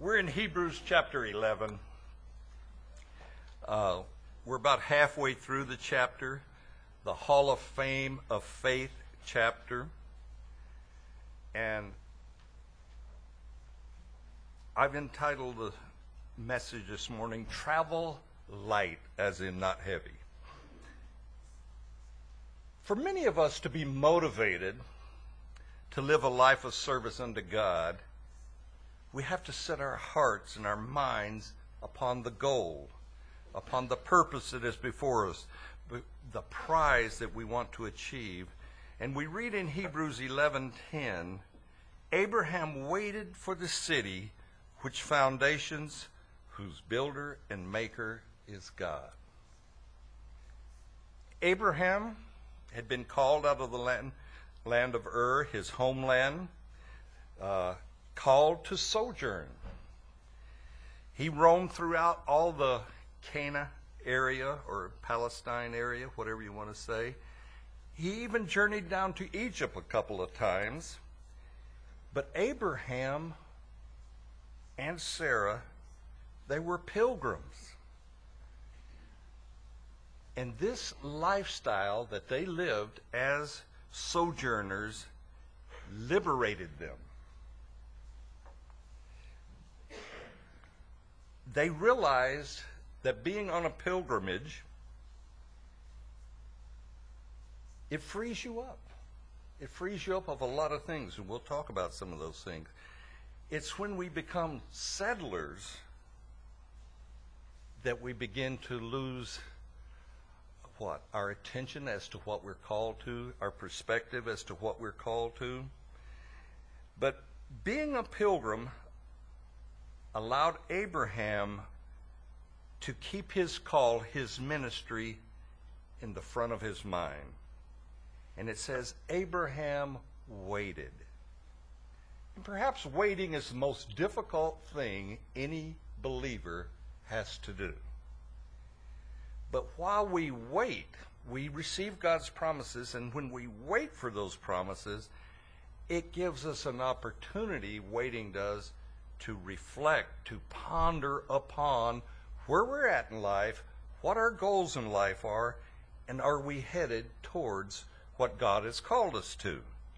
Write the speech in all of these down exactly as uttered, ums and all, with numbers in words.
We're in Hebrews chapter eleven. Uh, we're about halfway through the chapter, the Hall of Fame of Faith chapter. And I've entitled the message this morning, Travel Light, as in not heavy. For many of us to be motivated to live a life of service unto God, we have to set our hearts and our minds upon the goal, upon the purpose that is before us, the prize that we want to achieve. And we read in Hebrews eleven ten, Abraham waited for the city which foundations, whose builder and maker is God. Abraham had been called out of the land, land of Ur, his homeland, uh, called to sojourn. He roamed throughout all the Canaan area or Palestine area, whatever you want to say. He even journeyed down to Egypt a couple of times. But Abraham and Sarah, they were pilgrims. And this lifestyle that they lived as sojourners liberated them. They realized that being on a pilgrimage, it frees you up. It frees you up of a lot of things, and we'll talk about some of those things. It's when we become settlers that we begin to lose what? Our attention as to what we're called to, our perspective as to what we're called to. But being a pilgrim allowed Abraham to keep his call, his ministry, in the front of his mind. And it says, Abraham waited. And perhaps waiting is the most difficult thing any believer has to do. But while we wait, we receive God's promises, and when we wait for those promises, it gives us an opportunity, waiting does, to reflect, to ponder upon where we're at in life, what our goals in life are, and are we headed towards what God has called us to.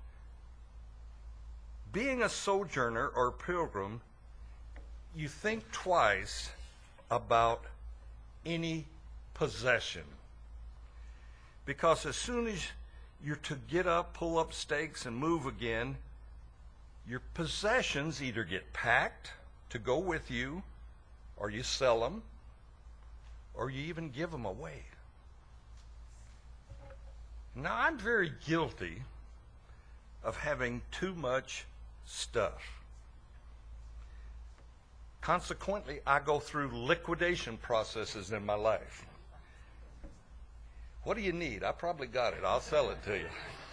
Being a sojourner or pilgrim, you think twice about any possession. Because as soon as you're to get up, pull up stakes, and move again, your possessions either get packed to go with you, or you sell them, or you even give them away. Now, I'm very guilty of having too much stuff. Consequently, I go through liquidation processes in my life. What do you need? I probably got it. I'll sell it to you.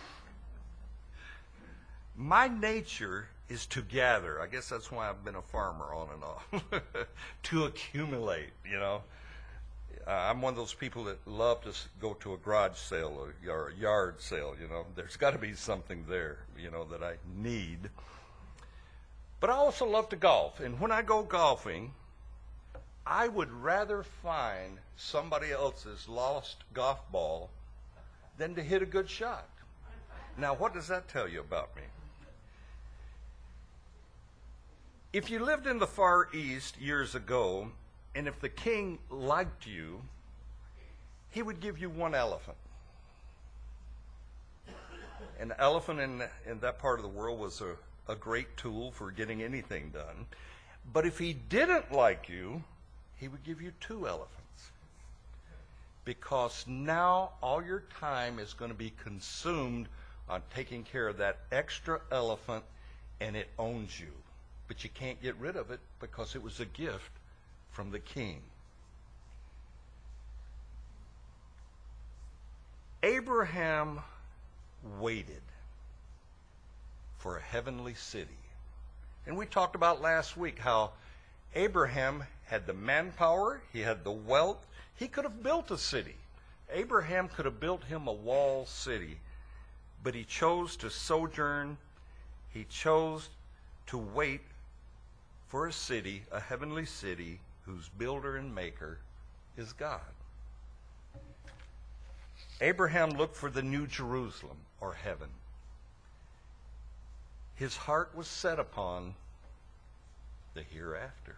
My nature is to gather. I guess that's why I've been a farmer on and off. To accumulate, you know. Uh, I'm one of those people that love to go to a garage sale or, or a yard sale, you know. There's got to be something there, you know, that I need. But I also love to golf. And when I go golfing, I would rather find somebody else's lost golf ball than to hit a good shot. Now, what does that tell you about me? If you lived in the Far East years ago, and if the king liked you, he would give you one elephant. An elephant in, in that part of the world was a, a great tool for getting anything done. But if he didn't like you, he would give you two elephants. Because now all your time is going to be consumed on taking care of that extra elephant, and it owns you. But you can't get rid of it because it was a gift from the king. Abraham waited for a heavenly city. And we talked about last week how Abraham had the manpower, he had the wealth, he could have built a city. Abraham could have built him a walled city, but he chose to sojourn, he chose to wait for a city, a heavenly city, whose builder and maker is God. Abraham looked for the New Jerusalem, or heaven. His heart was set upon the hereafter.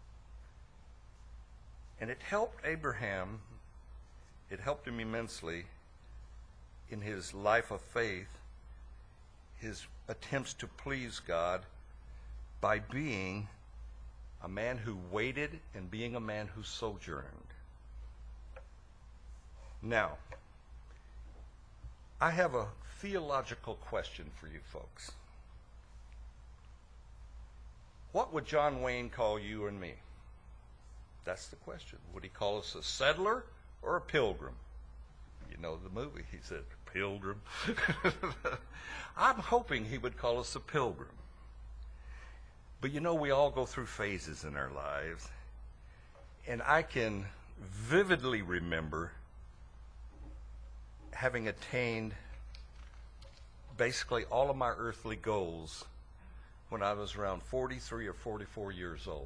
And it helped Abraham, it helped him immensely in his life of faith, his attempts to please God, by being a man who waited and being a man who sojourned. Now, I have a theological question for you folks. What would John Wayne call you and me? That's the question. Would he call us a settler or a pilgrim? You know the movie. He said, pilgrim. I'm hoping he would call us a pilgrim. But you know, we all go through phases in our lives. And I can vividly remember having attained basically all of my earthly goals when I was around forty-three or forty-four years old.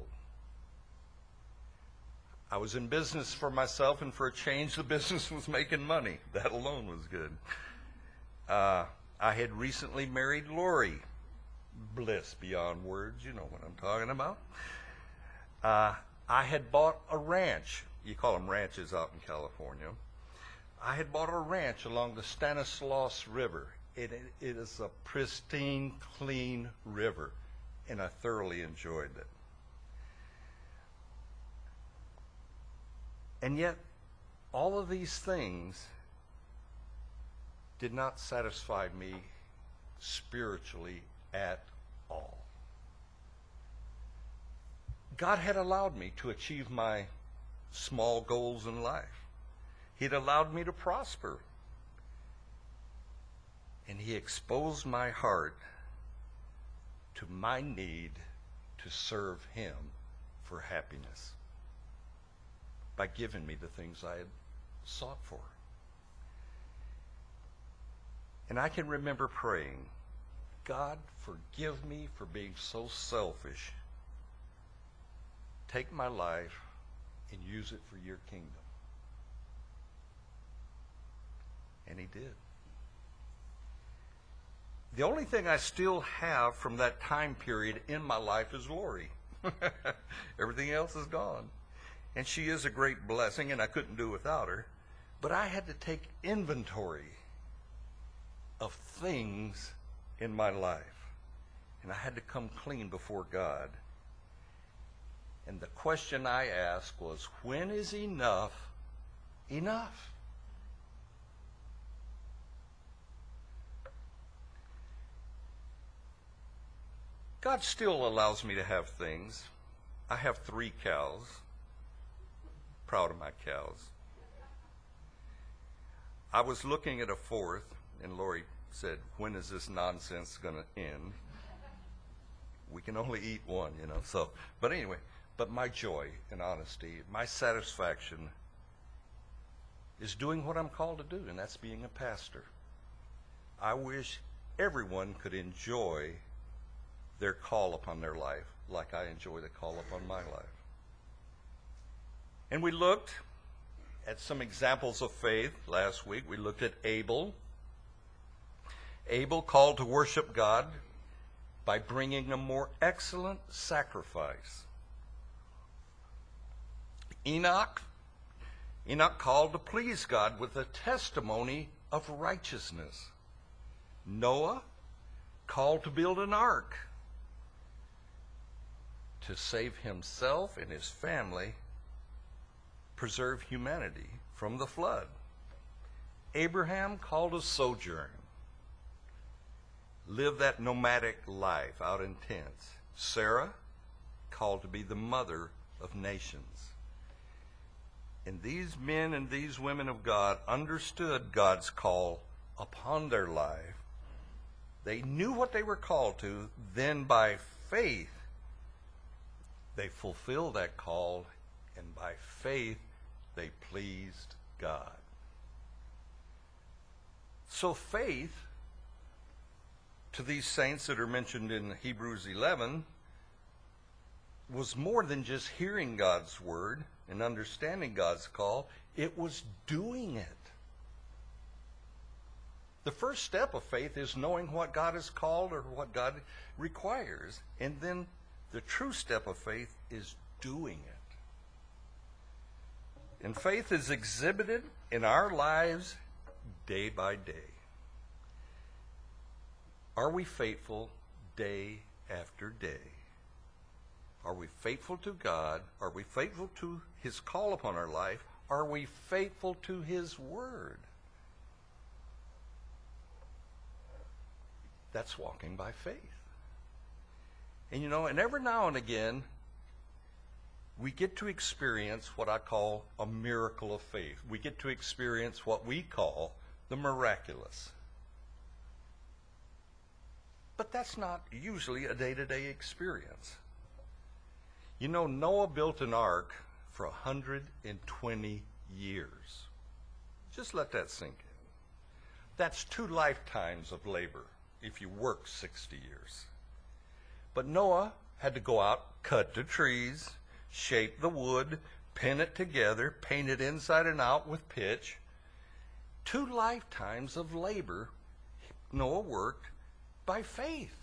I was in business for myself, and for a change, the business was making money. That alone was good. Uh, I had recently married Lori. Bliss beyond words, you know what I'm talking about. Uh, I had bought a ranch. You call them ranches out in California. I had bought a ranch along the Stanislaus River. It, it, it is a pristine, clean river, and I thoroughly enjoyed it. And yet, all of these things did not satisfy me spiritually at all. God had allowed me to achieve my small goals in life. He'd allowed me to prosper. And he exposed my heart to my need to serve him for happiness by giving me the things I had sought for. And I can remember praying, God, forgive me for being so selfish. Take my life and use it for your kingdom. And he did. The only thing I still have from that time period in my life is Lori. Everything else is gone. And she is a great blessing, and I couldn't do without her. But I had to take inventory of things in my life. And I had to come clean before God. And the question I asked was, when is enough enough? God still allows me to have things. I have three cows. Proud of my cows. I was looking at a fourth, and Lori said, when is this nonsense going to end? We can only eat one, you know. So, but anyway, but my joy and honesty, my satisfaction is doing what I'm called to do, and that's being a pastor. I wish everyone could enjoy their call upon their life like I enjoy the call upon my life. And we looked at some examples of faith last week. We looked at Abel. Abel called to worship God by bringing a more excellent sacrifice. Enoch, Enoch called to please God with a testimony of righteousness. Noah called to build an ark to save himself and his family, preserve humanity from the flood. Abraham called to sojourn, live that nomadic life out in tents. Sarah called to be the mother of nations. And these men and these women of God understood God's call upon their life. They knew what they were called to. Then by faith, they fulfilled that call, and by faith, they pleased God. So faith, to these saints that are mentioned in Hebrews eleven, was more than just hearing God's word and understanding God's call. It was doing it. The first step of faith is knowing what God has called or what God requires. And then the true step of faith is doing it. And faith is exhibited in our lives day by day. Are we faithful day after day? Are we faithful to God? Are we faithful to His call upon our life? Are we faithful to His word? That's walking by faith. And you know, and every now and again, we get to experience what I call a miracle of faith. We get to experience what we call the miraculous. But that's not usually a day-to-day experience. You know, Noah built an ark for one hundred twenty years. Just let that sink in. That's two lifetimes of labor if you work sixty years. But Noah had to go out, cut the trees, shape the wood, pin it together, paint it inside and out with pitch. Two lifetimes of labor Noah worked by faith.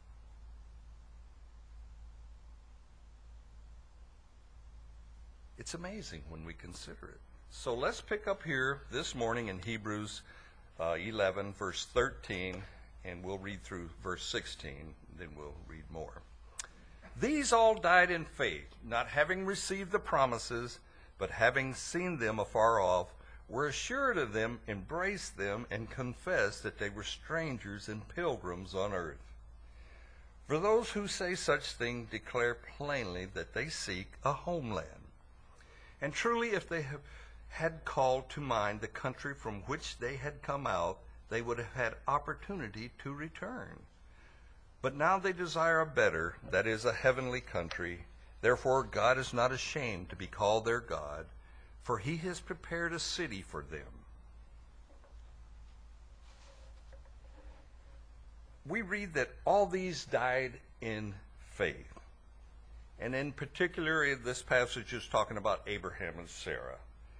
It's amazing when we consider it. So let's pick up here this morning in Hebrews uh, eleven, verse thirteen, and we'll read through verse sixteen, then we'll read more. These all died in faith, not having received the promises, but having seen them afar off, were assured of them, embraced them, and confessed that they were strangers and pilgrims on earth. For those who say such things declare plainly that they seek a homeland. And truly, if they have had called to mind the country from which they had come out, they would have had opportunity to return. But now they desire a better, that is, a heavenly country. Therefore God is not ashamed to be called their God, for He has prepared a city for them. We read that all these died in faith. And in particular, this passage is talking about Abraham and Sarah.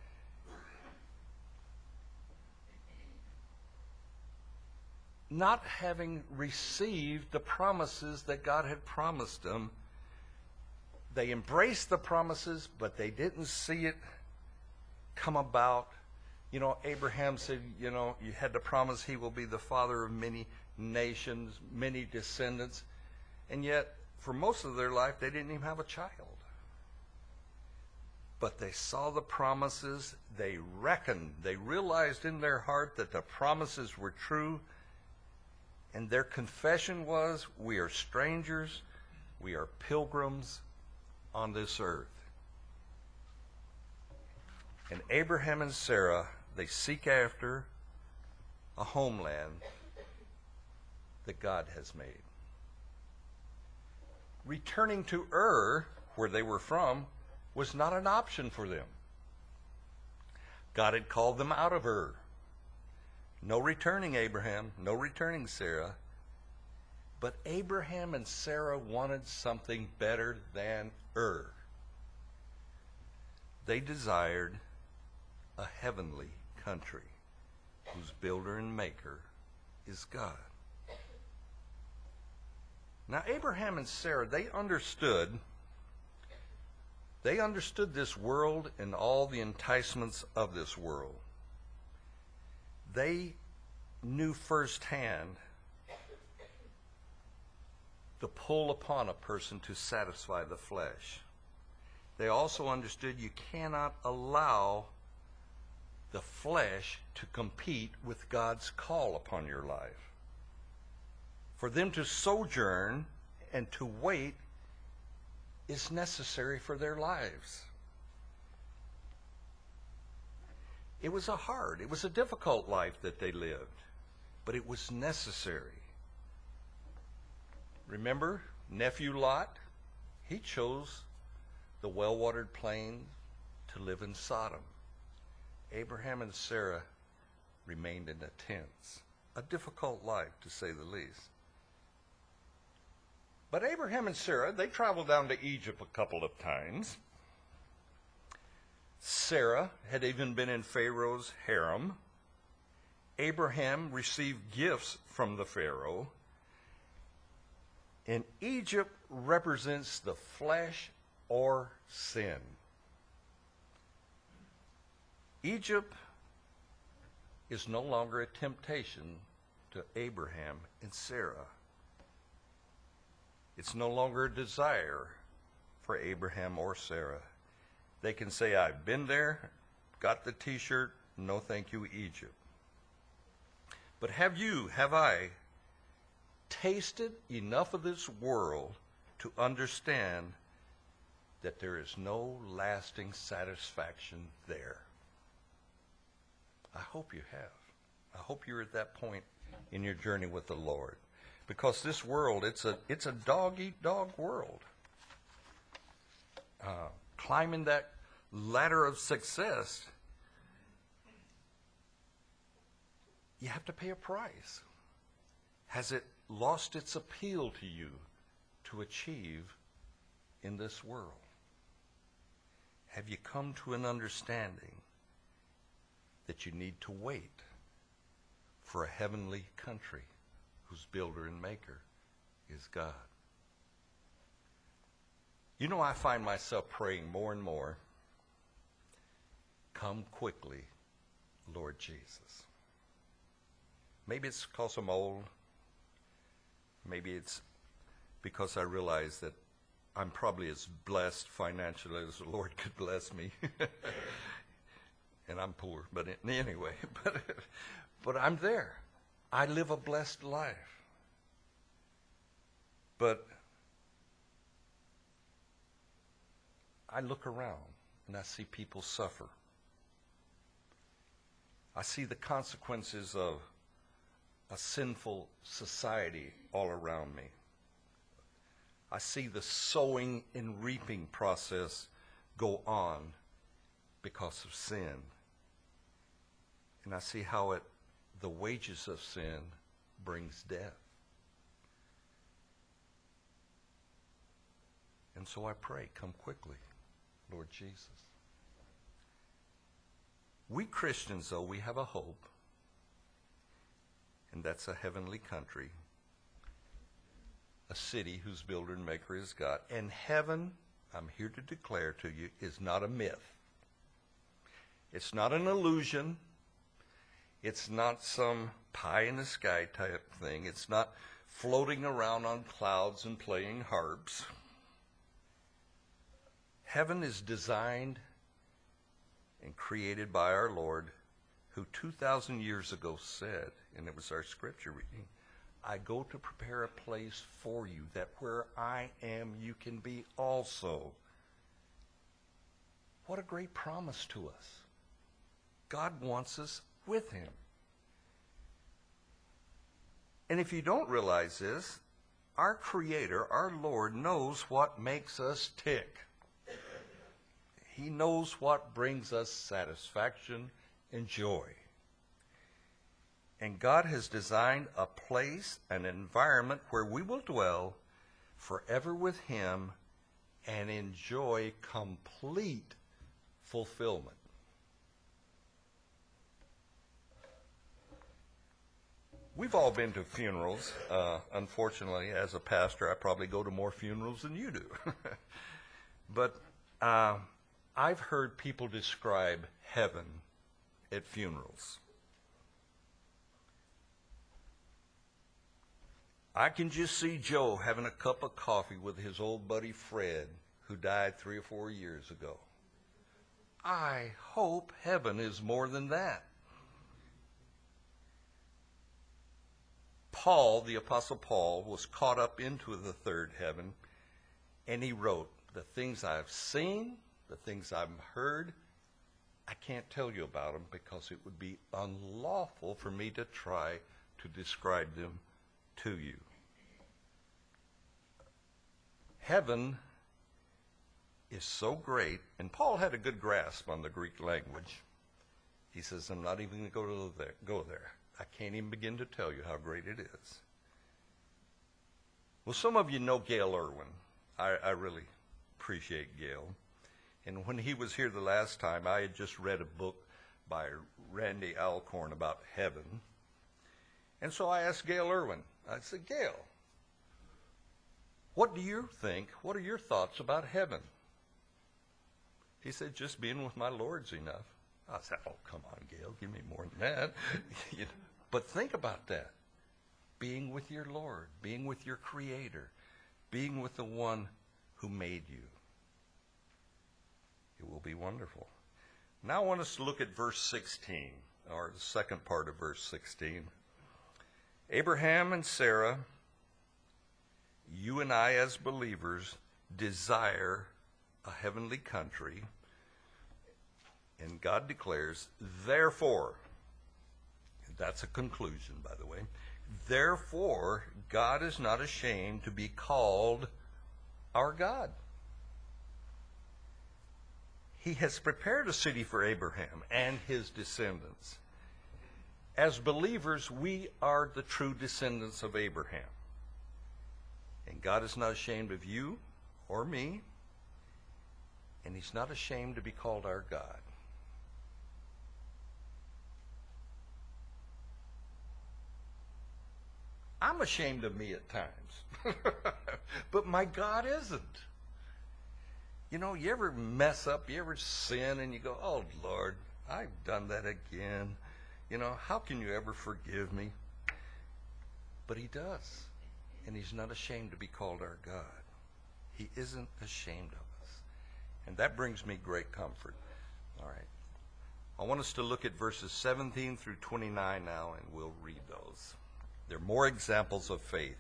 Not having received the promises that God had promised them, they embraced the promises, but they didn't see it come about. You know, Abraham said, you know, you had to promise he will be the father of many nations, many descendants. And yet, for most of their life, they didn't even have a child. But they saw the promises, they reckoned, they realized in their heart that the promises were true. And their confession was, we are strangers, we are pilgrims on this earth. And Abraham and Sarah, they seek after a homeland that God has made. Returning to Ur, where they were from, was not an option for them. God had called them out of Ur. No returning Abraham, no returning Sarah. But Abraham and Sarah wanted something better than Ur. They desired a heavenly country whose builder and maker is God. Now, Abraham and Sarah, they understood, they understood this world and all the enticements of this world. They knew firsthand the pull upon a person to satisfy the flesh. They also understood you cannot allow the flesh to compete with God's call upon your life. For them to sojourn and to wait is necessary for their lives. It was a hard, it was a difficult life that they lived, but it was necessary. Remember, nephew Lot? He chose the well-watered plain to live in Sodom. Abraham and Sarah remained in the tents. A difficult life, to say the least. But Abraham and Sarah, they traveled down to Egypt a couple of times. Sarah had even been in Pharaoh's harem. Abraham received gifts from the Pharaoh. And Egypt represents the flesh or sin. Egypt is no longer a temptation to Abraham and Sarah. It's no longer a desire for Abraham or Sarah. They can say, I've been there, got the t-shirt, no thank you, Egypt. But have you, have I, tasted enough of this world to understand that there is no lasting satisfaction there? I hope you have. I hope you're at that point in your journey with the Lord. Because this world, it's a it's a dog-eat-dog world. Uh, climbing that ladder of success, you have to pay a price. Has it lost its appeal to you to achieve in this world? Have you come to an understanding that you need to wait for a heavenly country whose builder and maker is God? You know, I find myself praying more and more, come quickly, Lord Jesus. Maybe it's because I'm old. Maybe it's because I realize that I'm probably as blessed financially as the Lord could bless me. And I'm poor, but anyway, but, but I'm there. I live a blessed life. But I look around and I see people suffer. I see the consequences of a sinful society all around me. I see the sowing and reaping process go on because of sin. And I see how it, the wages of sin brings death. And so I pray, come quickly, Lord Jesus. We Christians, though, we have a hope, and that's a heavenly country, a city whose builder and maker is God. And heaven, I'm here to declare to you, is not a myth. It's not an illusion. It's not some pie in the sky type thing. It's not floating around on clouds and playing harps. Heaven is designed and created by our Lord, who two thousand years ago said, and it was our scripture reading, I go to prepare a place for you, that where I am, you can be also. What a great promise to us. God wants us with him. And if you don't realize this, our Creator, our Lord, knows what makes us tick. He knows what brings us satisfaction and joy. And God has designed a place, an environment where we will dwell forever with him and enjoy complete fulfillment. We've all been to funerals. Uh, unfortunately, as a pastor, I probably go to more funerals than you do. But uh, I've heard people describe heaven at funerals. I can just see Joe having a cup of coffee with his old buddy Fred, who died three or four years ago. I hope heaven is more than that. Paul, the Apostle Paul, was caught up into the third heaven, and he wrote, the things I've seen, the things I've heard, I can't tell you about them because it would be unlawful for me to try to describe them to you. Heaven is so great, and Paul had a good grasp on the Greek language. He says, I'm not even going to go to there, go there. I can't even begin to tell you how great it is. Well, some of you know Gail Irwin. I, I really appreciate Gail. And when he was here the last time, I had just read a book by Randy Alcorn about heaven. And so I asked Gail Irwin, I said, Gail, what do you think, what are your thoughts about heaven? He said, just being with my Lord's enough. I said, oh, come on, Gail, give me more than that. You know, but think about that. Being with your Lord, being with your Creator, being with the one who made you. It will be wonderful. Now I want us to look at verse sixteen, or the second part of verse sixteen. Abraham and Sarah, you and I as believers desire a heavenly country. And God declares, therefore, that's a conclusion, by the way, therefore, God is not ashamed to be called our God. He has prepared a city for Abraham and his descendants. As believers, we are the true descendants of Abraham. And God is not ashamed of you or me, and he's not ashamed to be called our God. I'm ashamed of me at times, but my God isn't. You know, you ever mess up, you ever sin, and you go, oh, Lord, I've done that again. You know, how can you ever forgive me? But he does, and he's not ashamed to be called our God. He isn't ashamed of us, and that brings me great comfort. All right. I want us to look at verses seventeen through twenty-nine now, and we'll read those. There are more examples of faith.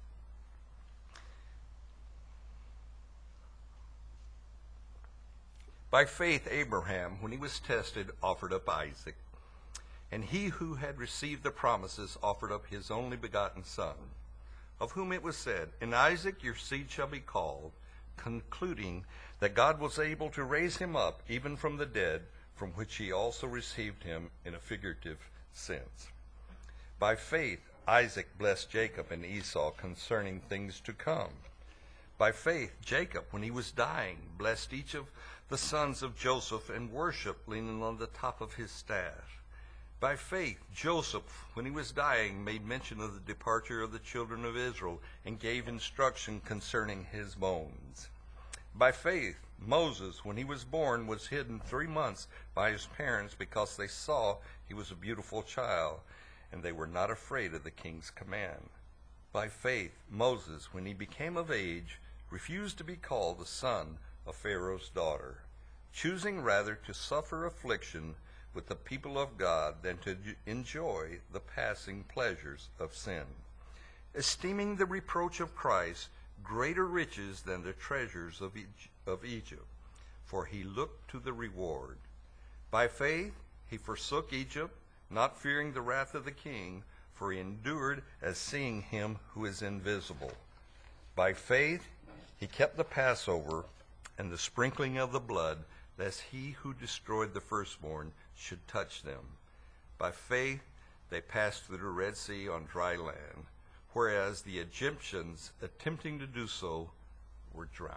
By faith, Abraham, when he was tested, offered up Isaac. And he who had received the promises offered up his only begotten son, of whom it was said, in Isaac your seed shall be called, concluding that God was able to raise him up even from the dead, from which he also received him in a figurative sense. By faith, Isaac blessed Jacob and Esau concerning things to come. By faith, Jacob, when he was dying, blessed each of the sons of Joseph and worshiped, leaning on the top of his staff. By faith, Joseph, when he was dying, made mention of the departure of the children of Israel and gave instruction concerning his bones. By faith, Moses, when he was born, was hidden three months by his parents because they saw he was a beautiful child, and they were not afraid of the king's command. By faith, Moses, when he became of age, refused to be called the son of Pharaoh's daughter, choosing rather to suffer affliction with the people of God than to enjoy the passing pleasures of sin, esteeming the reproach of Christ greater riches than the treasures of, Egypt, of Egypt, for he looked to the reward. By faith, he forsook Egypt, not fearing the wrath of the king, for he endured as seeing him who is invisible. By faith, he kept the Passover and the sprinkling of the blood, lest he who destroyed the firstborn should touch them. By faith, they passed through the Red Sea on dry land, whereas the Egyptians, attempting to do so, were drowned.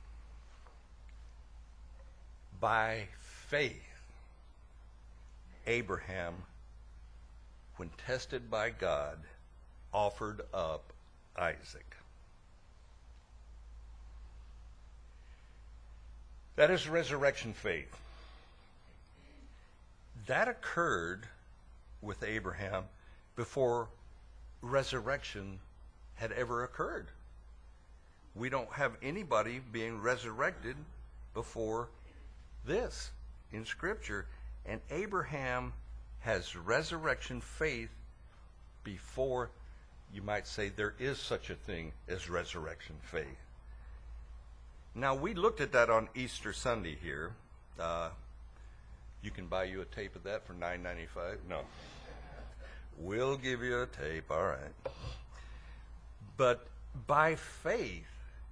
By faith, Abraham, when tested by God, offered up Isaac. That is resurrection faith. That occurred with Abraham before resurrection had ever occurred. We don't have anybody being resurrected before this in Scripture. And Abraham has resurrection faith before, you might say, there is such a thing as resurrection faith. Now, we looked at that on Easter Sunday here. Uh, you can buy you a tape of that for nine ninety-five. No. We'll give you a tape, all right. But by faith,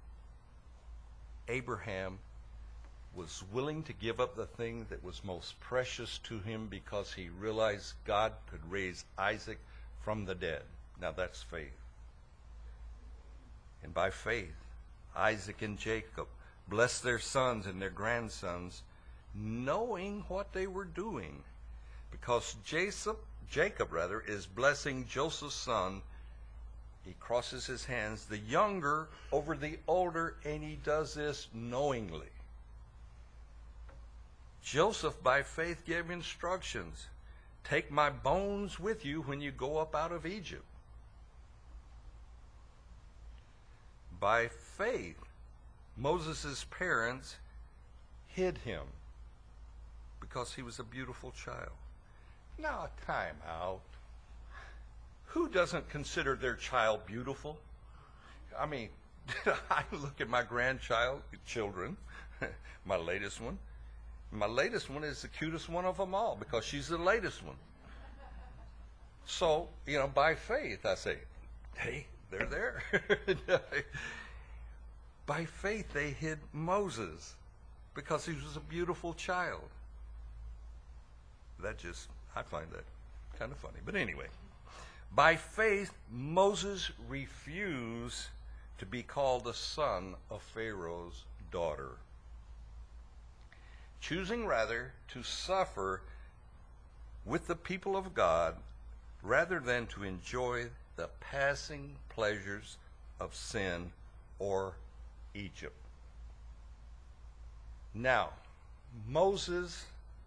Abraham was willing to give up the thing that was most precious to him because he realized God could raise Isaac from the dead. Now that's faith. And by faith, Isaac and Jacob blessed their sons and their grandsons, knowing what they were doing, because Jacob, Jacob rather, is blessing Joseph's son. He crosses his hands, the younger over the older, and he does this knowingly. Joseph, by faith, gave instructions. Take my bones with you when you go up out of Egypt. By faith, Moses' parents hid him because he was a beautiful child. Now, time out. Who doesn't consider their child beautiful? I mean, I look at my grandchild, children, my latest one. My latest one is the cutest one of them all because she's the latest one. So, you know, by faith, I say, hey, they're there. By faith, they hid Moses because he was a beautiful child. That just, I find that kind of funny. But anyway, by faith, Moses refused to be called the son of Pharaoh's daughter, choosing rather to suffer with the people of God rather than to enjoy the passing pleasures of sin or Egypt. Now, Moses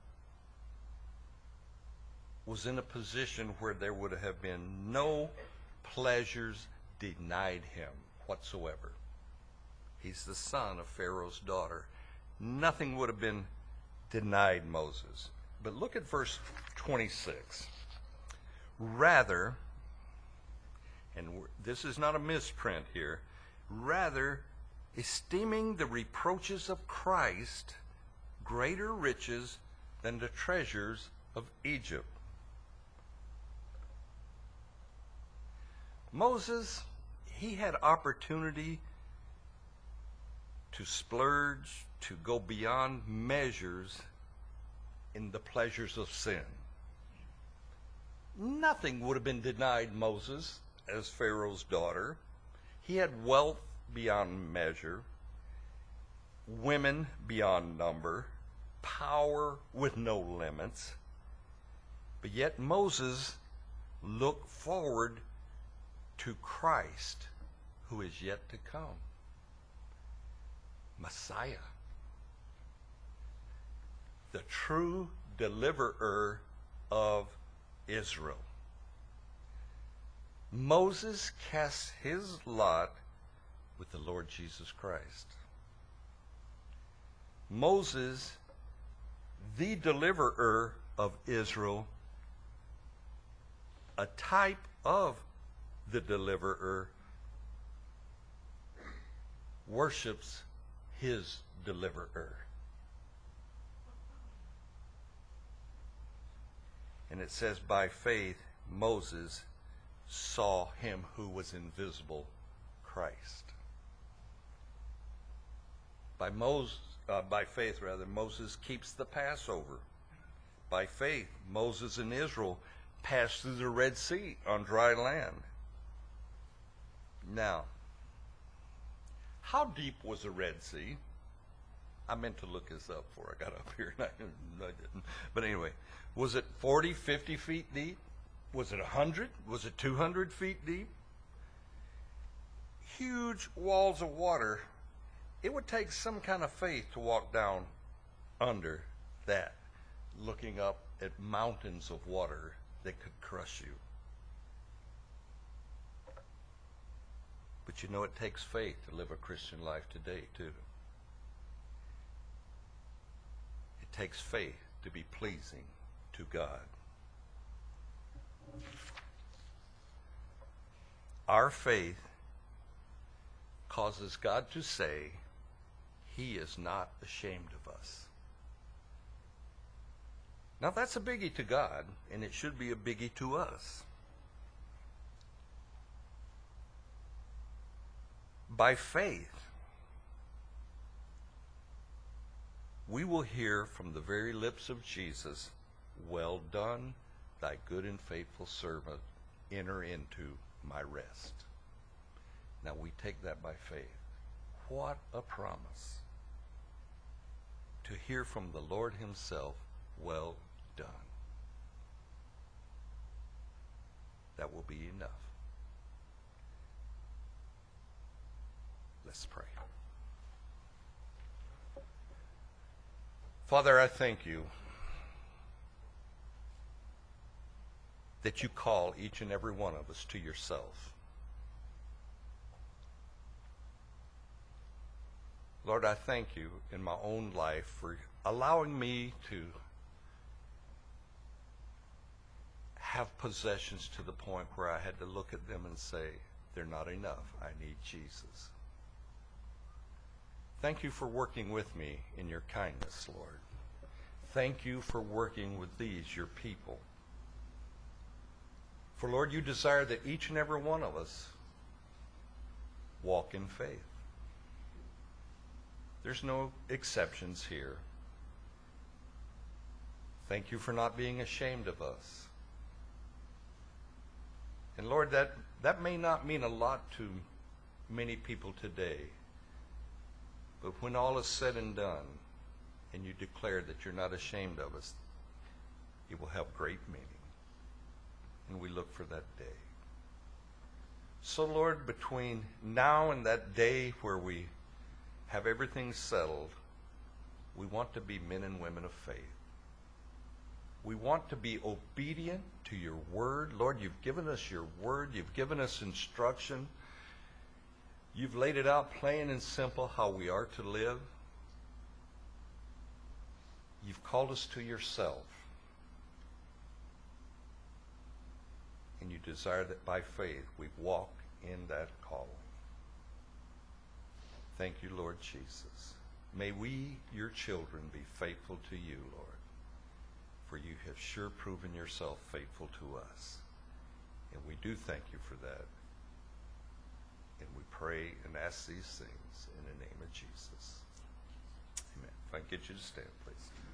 was in a position where there would have been no pleasures denied him whatsoever. He's the son of Pharaoh's daughter. Nothing would have been denied Moses. But look at verse twenty-six. Rather, and this is not a misprint here, rather, esteeming the reproaches of Christ greater riches than the treasures of Egypt. Moses, he had opportunity to splurge, to go beyond measures in the pleasures of sin. Nothing would have been denied Moses as Pharaoh's daughter. He had wealth beyond measure, women beyond number, power with no limits. But yet Moses looked forward to Christ, who is yet to come. Messiah, the true deliverer of Israel. Moses cast his lot with the Lord Jesus Christ. Moses, the deliverer of Israel, a type of the deliverer, worships his deliverer. And it says, by faith, Moses saw him who was invisible, Christ. By Moses, uh, by faith, rather, Moses keeps the Passover. By faith, Moses and Israel passed through the Red Sea on dry land. Now, how deep was the Red Sea? I meant to look this up before I got up here, and I, I didn't. But anyway, was it forty, fifty feet deep? Was it one hundred? Was it two hundred feet deep? Huge walls of water. It would take some kind of faith to walk down under that, looking up at mountains of water that could crush you. But you know, it takes faith to live a Christian life today, too. It takes faith to be pleasing to God. Our faith causes God to say, He is not ashamed of us. Now, that's a biggie to God, and it should be a biggie to us. By faith, we will hear from the very lips of Jesus, well done, thy good and faithful servant, enter into my rest. Now we take that by faith. What a promise. To hear from the Lord himself, well done. That will be enough. Let's pray. Father, I thank you that you call each and every one of us to yourself. Lord, I thank you in my own life for allowing me to have possessions to the point where I had to look at them and say, they're not enough. I need Jesus. Thank you for working with me in your kindness, Lord. Thank you for working with these, your people. For, Lord, you desire that each and every one of us walk in faith. There's no exceptions here. Thank you for not being ashamed of us. And Lord, that, that may not mean a lot to many people today, but when all is said and done, and you declare that you're not ashamed of us, it will have great meaning. And we look for that day. So Lord, between now and that day where we have everything settled, we want to be men and women of faith. We want to be obedient to your word. Lord, you've given us your word. You've given us instruction. You've laid it out plain and simple how we are to live. You've called us to yourself. And you desire that by faith we walk in that calling. Thank you, Lord Jesus. May we, your children, be faithful to you, Lord, for you have sure proven yourself faithful to us. And we do thank you for that. And we pray and ask these things in the name of Jesus. Amen. If I can get you to stand, please.